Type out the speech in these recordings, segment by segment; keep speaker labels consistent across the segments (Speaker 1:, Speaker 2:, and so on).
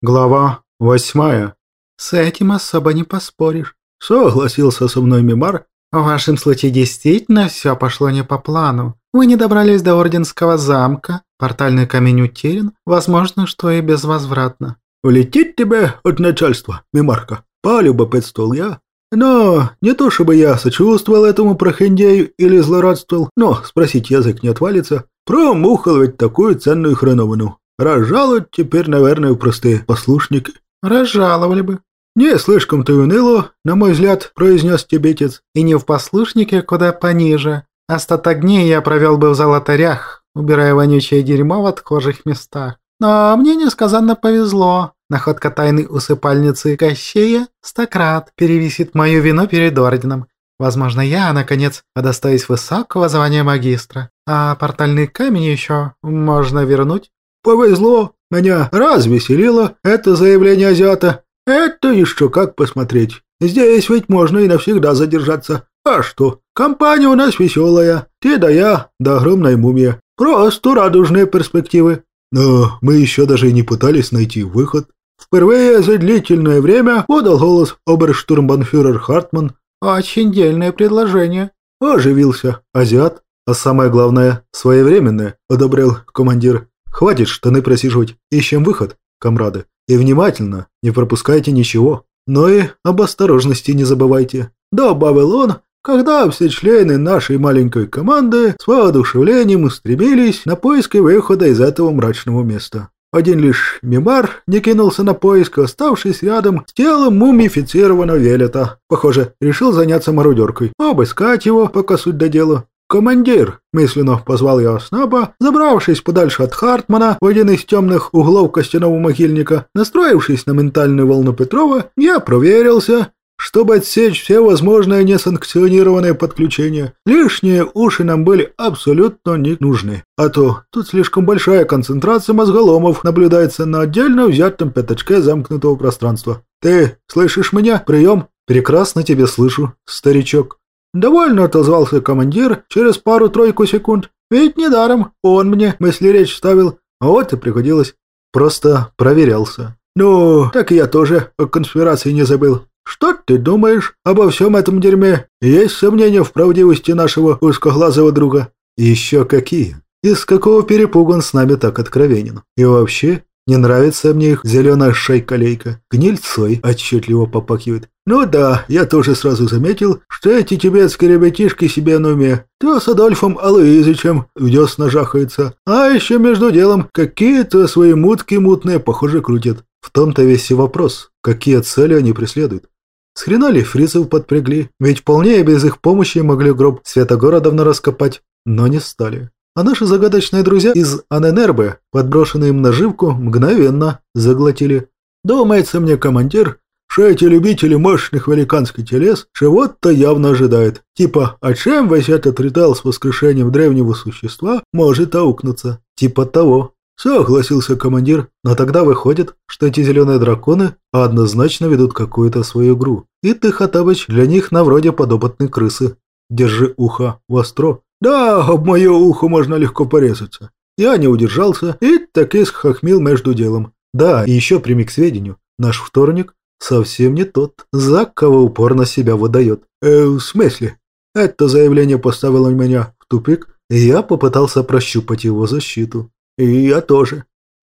Speaker 1: Глава 8.
Speaker 2: «С этим особо не поспоришь»,
Speaker 1: — согласился со мной Мимар.
Speaker 2: «В вашем случае действительно все пошло не по плану. Вы не добрались до Орденского замка, портальный камень утерян, возможно, что и безвозвратно».
Speaker 1: «Улетит тебе от начальства, Мимарка», — полюбопытствовал я. Но не то чтобы я сочувствовал этому прохиндею или злорадствовал, но спросить язык не отвалится. Промухал ведь такую ценную хреновину. Разжалуют теперь, наверное, простые послушники.
Speaker 2: «Разжаловали бы».
Speaker 1: «Не слишком-то и уныло, на мой взгляд», — произнес тибетец.
Speaker 2: «И не в послушнике, куда пониже. Остаток дней я провел бы в золотарях, убирая вонючее дерьмо в отхожих местах. Но мне несказанно повезло. Находка тайной усыпальницы Кощея 100 крат перевесит мою вину перед орденом. Возможно, я, наконец, удостоюсь высокого звания магистра. А портальный камень еще можно вернуть».
Speaker 1: «Повезло. Меня развеселило это заявление азиата. Это еще как посмотреть. Здесь ведь можно и навсегда задержаться. А что, компания у нас веселая. Ты да я, да огромная мумия. Просто радужные перспективы». Но мы еще даже и не пытались найти выход. Впервые за длительное время подал голос оберштурмбанфюрер Хартман.
Speaker 2: «Очень дельное предложение»,
Speaker 1: — оживился азиат. «А самое главное, своевременное», — одобрил командир. «Хватит штаны просиживать. Ищем выход, комрады. И внимательно, не пропускайте ничего. Но и об осторожности не забывайте», — добавил он, когда все члены нашей маленькой команды с воодушевлением устремились на поиски выхода из этого мрачного места. Один лишь Мимар не кинулся на поиск, оставшись рядом с телом мумифицированного Велета. Похоже, решил заняться мародеркой, обыскать его, пока суть до дела. «Командир!» – мысленно позвал я Снаба, забравшись подальше от Хартмана в один из темных углов костяного могильника. Настроившись на ментальную волну Петрова, я проверился, чтобы отсечь все возможные несанкционированные подключения. Лишние уши нам были абсолютно не нужны. А то тут слишком большая концентрация мозголомов наблюдается на отдельно взятом пятачке замкнутого пространства. «Ты слышишь меня? Прием!» «Прекрасно тебя слышу, старичок». Довольно отозвался командир через пару-тройку секунд. Ведь недаром он мне мысли-речь ставил, а вот и пригодилось. Просто проверялся. «Ну, так и я тоже о конспирации не забыл. Что ты думаешь обо всем этом дерьме? Есть сомнения в правдивости нашего узкоглазого друга?» «Еще какие? Из какого перепуга он с нами так откровенен? И вообще, не нравится мне их зеленая шайка-лейка. Гнильцой отчетливо попахивает». «Ну да, я тоже сразу заметил, что эти тибетские ребятишки себе на уме. То с Адольфом Алоизычем в десна жахаются, а еще между делом какие-то свои мутки мутные, похоже, крутят». В том-то весь и вопрос, какие цели они преследуют. С хрена ли фрицев подпрягли? Ведь вполне и без их помощи могли гроб Святогоровна раскопать, но не стали. А наши загадочные друзья из Аненербе, подброшенные им наживку, мгновенно заглотили. «Думается мне, командир, что эти любители мощных великанских телес чего-то явно ожидают. Типа, а чем весь этот ритуал с воскрешением древнего существа может аукнуться?» «Типа того», — согласился командир. «Но тогда выходит, что эти зеленые драконы однозначно ведут какую-то свою игру. И ты, Хаттабыч, для них на вроде подопытной крысы. Держи ухо востро». «Да, об мое ухо можно легко порезаться». Я не удержался и таки схохмил между делом. «Да, и еще прими к сведению, наш вторник совсем не тот, за кого упорно себя выдает». В смысле?» Это заявление поставило меня в тупик, и я попытался прощупать его защиту. «И я тоже.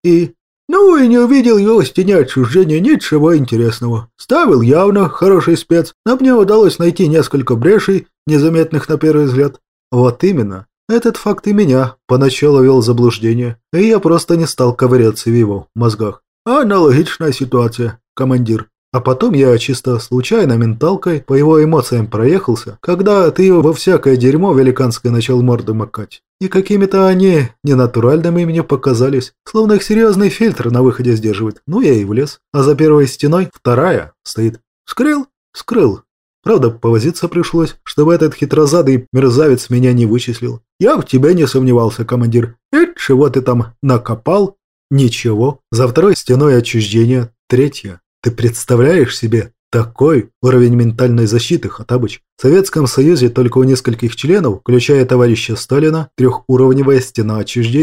Speaker 1: Ну и не увидел его в стене отчуждения ничего интересного. Ставил явно хороший спец, но мне удалось найти несколько брешей, незаметных на первый взгляд». «Вот именно. Этот факт и меня поначалу вел в заблуждение, и я просто не стал ковыряться в его мозгах». «Аналогичная ситуация, командир». А потом я чисто случайно менталкой по его эмоциям проехался, когда ты его во всякое дерьмо великанское начал морды макать. И какими-то они ненатуральными мне показались, словно их серьезный фильтр на выходе сдерживает. Ну я и влез. А за первой стеной вторая стоит. «Скрыл?» «Скрыл. Правда, повозиться пришлось, чтобы этот хитрозадый мерзавец меня не вычислил. Я в тебе не сомневался, командир. И чего ты там накопал?» «Ничего. За второй стеной отчуждения третья. Ты представляешь себе такой уровень ментальной защиты, Хаттабыч? В Советском Союзе только у нескольких членов, включая товарища Сталина, трехуровневая стена отчуждения.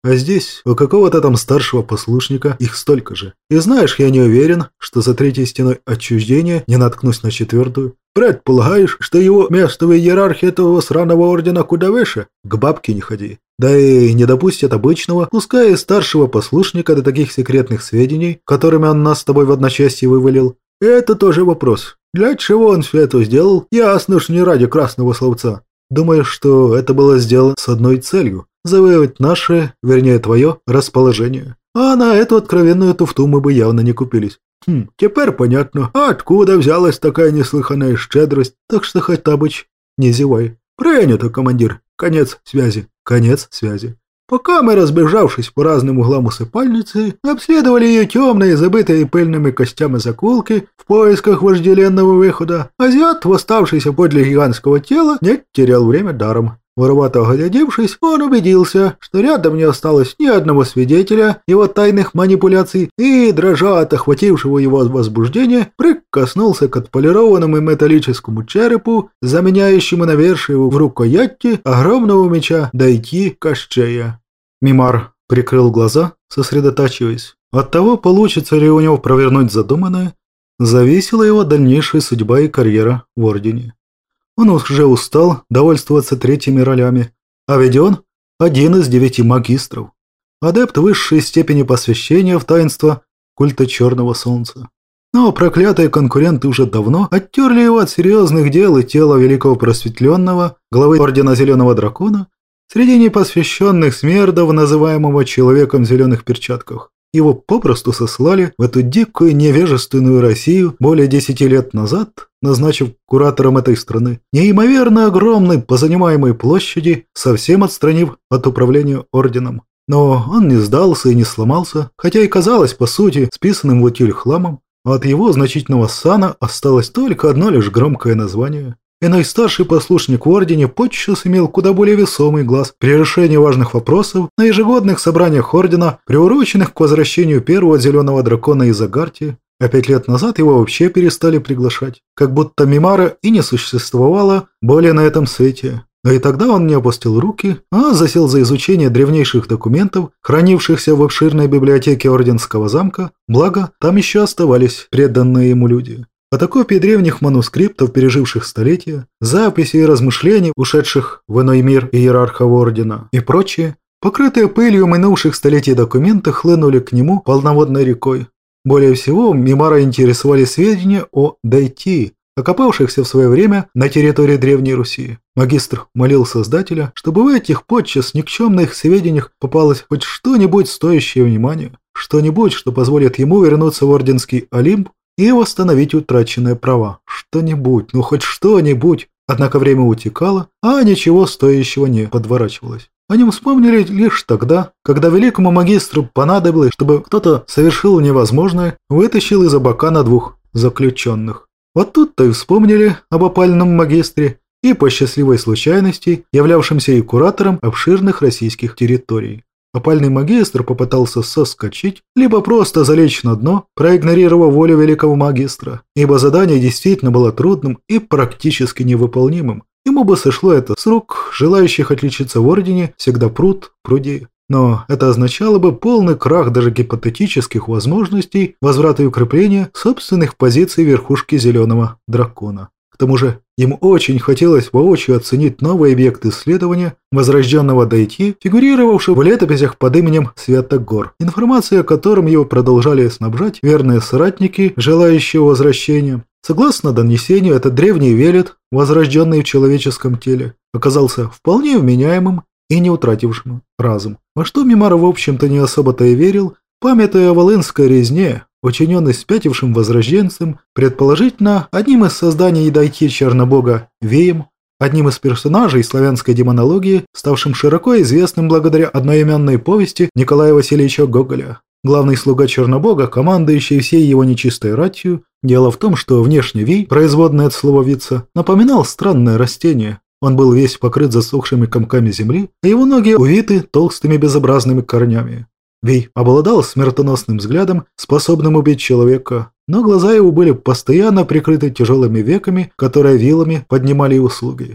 Speaker 1: А здесь у какого-то там старшего послушника их столько же. И знаешь, я не уверен, что за третьей стеной отчуждения не наткнусь на четвертую. Предполагаешь, что его место в иерархии этого сраного ордена куда выше? К бабке не ходи. Да и не допустят обычного, пускай и старшего послушника до таких секретных сведений, которыми он нас с тобой в одночасье вывалил. И это тоже вопрос. Для чего он все это сделал? Ясно ж не ради красного словца. Думаю, что это было сделано с одной целью – завоевать наше, вернее твое, расположение. А на эту откровенную туфту мы бы явно не купились. Теперь понятно, откуда взялась такая неслыханная щедрость, так что Хоттабыч, не зевай. Принято, командир. Конец связи. Конец связи. Пока мы, разбежавшись по разным углам усыпальницы, обследовали ее темные, забытые пыльными костями закулки в поисках вожделенного выхода, азиат, восставшийся подле гигантского тела, не терял время даром. Воровато оглядевшись, он убедился, что рядом не осталось ни одного свидетеля его тайных манипуляций и, дрожа от охватившего его возбуждения, прикоснулся к отполированному металлическому черепу, заменяющему навершие в рукояти огромного меча Дайти Кощея. Мимар прикрыл глаза, сосредотачиваясь. От того, получится ли у него провернуть задуманное, зависела его дальнейшая судьба и карьера в Ордене. Он уже устал довольствоваться третьими ролями, а ведь он один из 9 магистров, адепт высшей степени посвящения в таинство культа Черного Солнца. Но проклятые конкуренты уже давно оттерли его от серьезных дел и тела великого просветленного, главы Ордена Зеленого Дракона, среди непосвященных смердов, называемого Человеком в зеленых перчатках. Его попросту сослали в эту дикую невежественную Россию более 10 лет назад, назначив куратором этой страны, неимоверно огромной по занимаемой площади, совсем отстранив от управления орденом. Но он не сдался и не сломался, хотя и казалось, по сути, списанным в утиль хламом, а от его значительного сана осталось только одно лишь громкое название. Иной старший послушник в Ордене подчас имел куда более весомый глаз при решении важных вопросов на ежегодных собраниях Ордена, приуроченных к возвращению первого Зеленого Дракона из Агартии, а 5 лет назад его вообще перестали приглашать, как будто Мимара и не существовало более на этом свете. Но и тогда он не опустил руки, а засел за изучение древнейших документов, хранившихся в обширной библиотеке Орденского замка, благо там еще оставались преданные ему люди. Фотокопии древних манускриптов, переживших столетия, записи и размышлений, ушедших в иной мир иерархов Ордена и прочее, покрытые пылью минувших столетий документы хлынули к нему полноводной рекой. Более всего Мимара интересовали сведения о Дайти, окопавшихся в свое время на территории Древней Руси. Магистр молил Создателя, чтобы в этих подчас никчемных сведениях попалось хоть что-нибудь стоящее внимания, что-нибудь, что позволит ему вернуться в Орденский Олимп и восстановить утраченные права. Что-нибудь, ну хоть что-нибудь. Однако время утекало, а ничего стоящего не подворачивалось. О нем вспомнили лишь тогда, когда великому магистру понадобилось, чтобы кто-то совершил невозможное, вытащил из Абакана 2 заключенных. Вот тут-то и вспомнили об опальном магистре и по счастливой случайности, являвшемся и куратором обширных российских территорий. Опальный магистр попытался соскочить, либо просто залечь на дно, проигнорировав волю великого магистра, ибо задание действительно было трудным и практически невыполнимым. Ему бы сошло это с рук, желающих отличиться в Ордене всегда пруд пруди. Но это означало бы полный крах даже гипотетических возможностей возврата и укрепления собственных позиций верхушки Зеленого Дракона. К тому же, ему очень хотелось воочию оценить новый объект исследования возрожденного Дайти, фигурировавший в летописях под именем Святогор, информация о котором его продолжали снабжать верные соратники, желающие возвращения. Согласно донесению, этот древний велет, возрожденный в человеческом теле, оказался вполне вменяемым и не утратившим разум. Во что Мимар, в общем-то, не особо-то и верил, памятуя о волынской резне, учиненный спятившим возрожденцем, предположительно, одним из созданий Дайти Чернобога Веем, одним из персонажей славянской демонологии, ставшим широко известным благодаря одноименной повести Николая Васильевича Гоголя. Главный слуга Чернобога, командующий всей его нечистой ратью, дело в том, что внешне Вей, производный от слова «вица», напоминал странное растение. Он был весь покрыт засохшими комками земли, а его ноги увиты толстыми безобразными корнями. Вей обладал смертоносным взглядом, способным убить человека, но глаза его были постоянно прикрыты тяжелыми веками, которые вилами поднимали его слуги.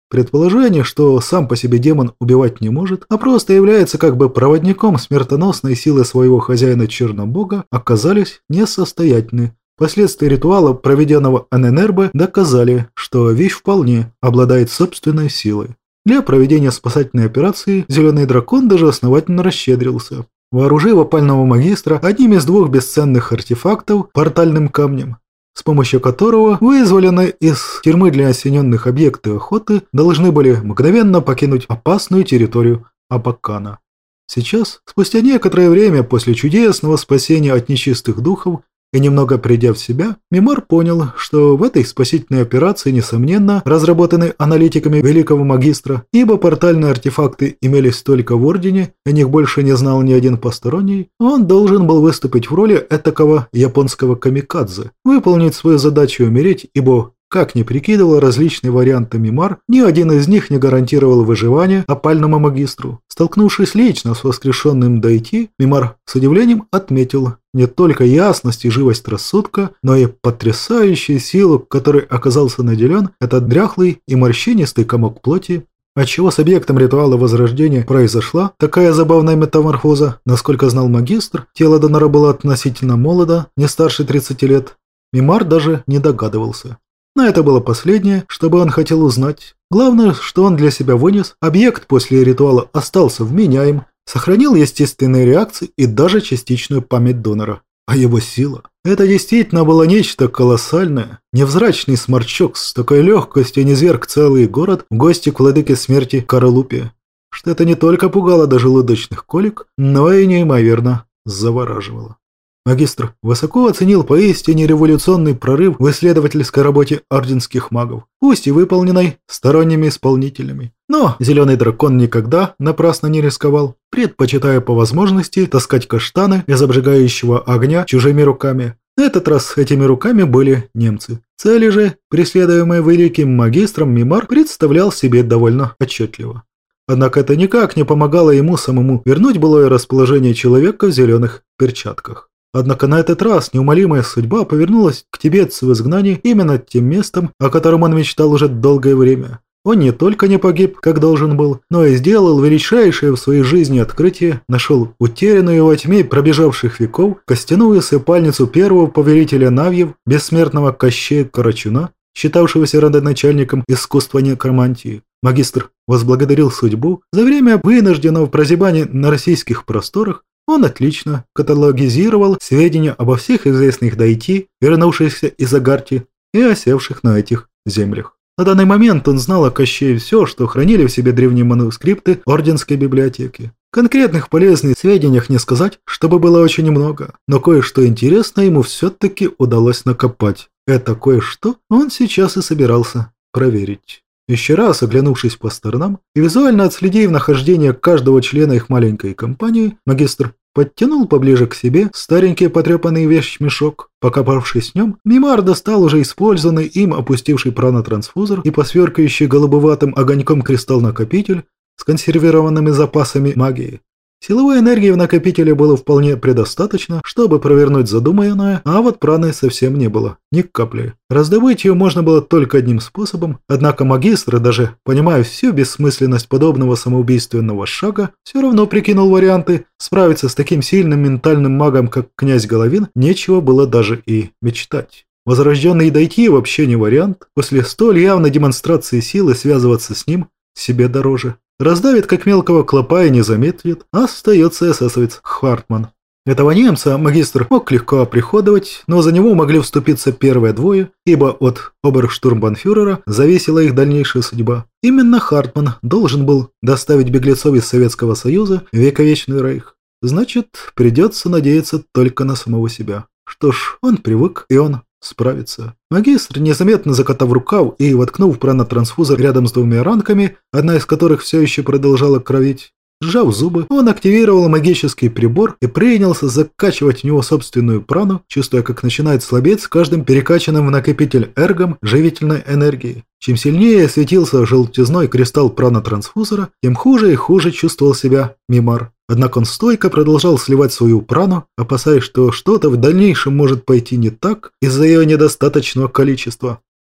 Speaker 1: Предположение, что сам по себе демон убивать не может, а просто является как бы проводником смертоносной силы своего хозяина Чернобога, оказались несостоятельны. Последствия ритуала, проведенного Аненербе, доказали, что вещь вполне обладает собственной силой. Для проведения спасательной операции Зеленый Дракон даже основательно расщедрился, вооружив опального магистра одним из двух бесценных артефактов – портальным камнем, с помощью которого вызволенные из тюрьмы для осененных объекты охоты должны были мгновенно покинуть опасную территорию Абакана. Сейчас, спустя некоторое время после чудесного спасения от нечистых духов и немного придя в себя, Мимар понял, что в этой спасительной операции, несомненно, разработанной аналитиками Великого Магистра, ибо портальные артефакты имелись только в Ордене, о них больше не знал ни один посторонний, он должен был выступить в роли этакого японского камикадзе, выполнить свою задачу и умереть, ибо, как ни прикидывал различные варианты Мимар, ни один из них не гарантировал выживание опальному магистру. Столкнувшись лично с воскрешенным Дайти, Мимар с удивлением отметил не только ясность и живость рассудка, но и потрясающую силу, которой оказался наделен этот дряхлый и морщинистый комок плоти, отчего с объектом ритуала возрождения произошла такая забавная метаморфоза. Насколько знал магистр, тело донора было относительно молодо, не старше 30 лет. Мимар даже не догадывался. Но это было последнее, что бы он хотел узнать. Главное, что он для себя вынес, объект после ритуала остался вменяем, сохранил естественные реакции и даже частичную память донора. А его сила – это действительно было нечто колоссальное. Невзрачный сморчок с такой легкостью низверг целый город в гости к владыке смерти Каралупе, что это не только пугало до желудочных колик, но и неимоверно завораживало. Магистр высоко оценил поистине революционный прорыв в исследовательской работе орденских магов, пусть и выполненной сторонними исполнителями. Но Зеленый Дракон никогда напрасно не рисковал, предпочитая по возможности таскать каштаны из обжигающего огня чужими руками. На этот раз этими руками были немцы. Цели же, преследуемые великим магистром, Мимар представлял себе довольно отчетливо. Однако это никак не помогало ему самому вернуть былое расположение человека в зеленых перчатках. Однако на этот раз неумолимая судьба повернулась к тибетцу в изгнании именно тем местом, о котором он мечтал уже долгое время. Он не только не погиб, как должен был, но и сделал величайшее в своей жизни открытие, нашел утерянную во тьме пробежавших веков костяную усыпальницу первого повелителя Навьев, бессмертного Кощея Карачуна, считавшегося родоначальником искусства некромантии. Магистр возблагодарил судьбу за время вынужденного прозябания на российских просторах. Он отлично каталогизировал сведения обо всех известных дайти, вернувшихся из Агарти и осевших на этих землях. На данный момент он знал о Кощее все, что хранили в себе древние манускрипты Орденской библиотеки. Конкретных полезных сведениях не сказать, чтобы было очень много, но кое-что интересное ему все-таки удалось накопать. Это кое-что он сейчас и собирался проверить. Еще раз оглянувшись по сторонам и визуально отследив нахождение каждого члена их маленькой компании, магистр подтянул поближе к себе старенький потрепанный вещмешок. Покопавшись в нем, Мимар достал уже использованный им опустивший пранотрансфузор и посверкающий голубоватым огоньком кристалл-накопитель с консервированными запасами магии. Силовой энергии в накопителе было вполне предостаточно, чтобы провернуть задуманное, а вот праны совсем не было, ни капли. Раздобыть ее можно было только одним способом, однако магистр, даже понимая всю бессмысленность подобного самоубийственного шага, все равно прикинул варианты. Справиться с таким сильным ментальным магом, как князь Головин, нечего было даже и мечтать. Возрожденный Дайти вообще не вариант, после столь явной демонстрации силы связываться с ним себе дороже. Раздавит как мелкого клопа и не заметит, а остается эсэсовец Хвартман. Этого немца магистр мог легко оприходовать, но за него могли вступиться первые двое, ибо от оберштурмбанфюрера зависела их дальнейшая судьба. Именно Хартман должен был доставить беглецов из Советского Союза в вековечный рейх. Значит, придется надеяться только на самого себя. Что ж, он привык, и он справится. Магистр, незаметно закатав рукав и воткнув пранотрансфузор рядом с двумя ранками, одна из которых все еще продолжала кровить, сжав зубы, он активировал магический прибор и принялся закачивать в него собственную прану, чувствуя, как начинает слабеть с каждым перекачанным в накопитель эргом живительной энергии. Чем сильнее светился желтизной кристалл пранотрансфузора, тем хуже и хуже чувствовал себя Мимар. Однако он стойко продолжал сливать свою прану, опасаясь, что что-то в дальнейшем может пойти не так из-за ее недостаточного количества.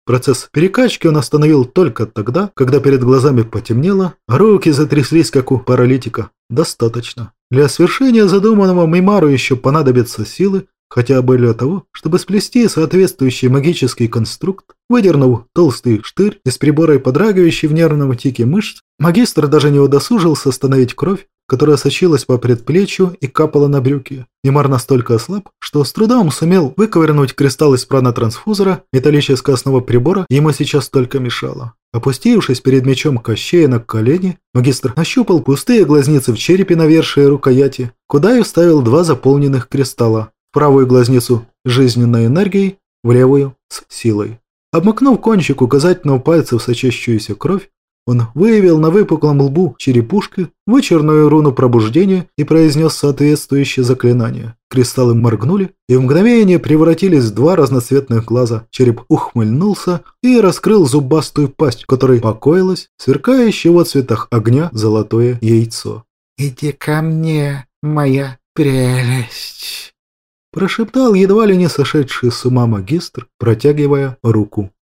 Speaker 1: Процесс перекачки он остановил только тогда, когда перед глазами потемнело, а руки затряслись, как у паралитика. Достаточно. Для свершения задуманного Меймару еще понадобятся силы, хотя бы для того, чтобы сплести соответствующий магический конструкт. Выдернув толстый штырь из прибора и подрагивающий в нервном тике мышц, магистр даже не удосужился остановить кровь, которая сочилась по предплечью и капала на брюки. Меймар настолько ослаб, что с трудом сумел выковырнуть кристалл из пранотрансфузора, металлическая основа прибора ему сейчас только мешала. Опустившись перед мечом Кощея на колени, магистр нащупал пустые глазницы в черепе навершия рукояти, куда и вставил 2 заполненных кристалла. В правую глазницу с жизненной энергией, в левую с силой. Обмакнув кончик указательного пальца в сочащуюся кровь, он выявил на выпуклом лбу черепушки вычерную руну пробуждения и произнес соответствующее заклинание. Кристаллы моргнули и в мгновение превратились в 2 разноцветных глаза. Череп ухмыльнулся и раскрыл зубастую пасть, в которой покоилось сверкающее в отцветах огня золотое яйцо.
Speaker 2: «Иди ко мне, моя прелесть!»
Speaker 1: Прошептал едва ли не сошедший с ума магистр, протягивая руку.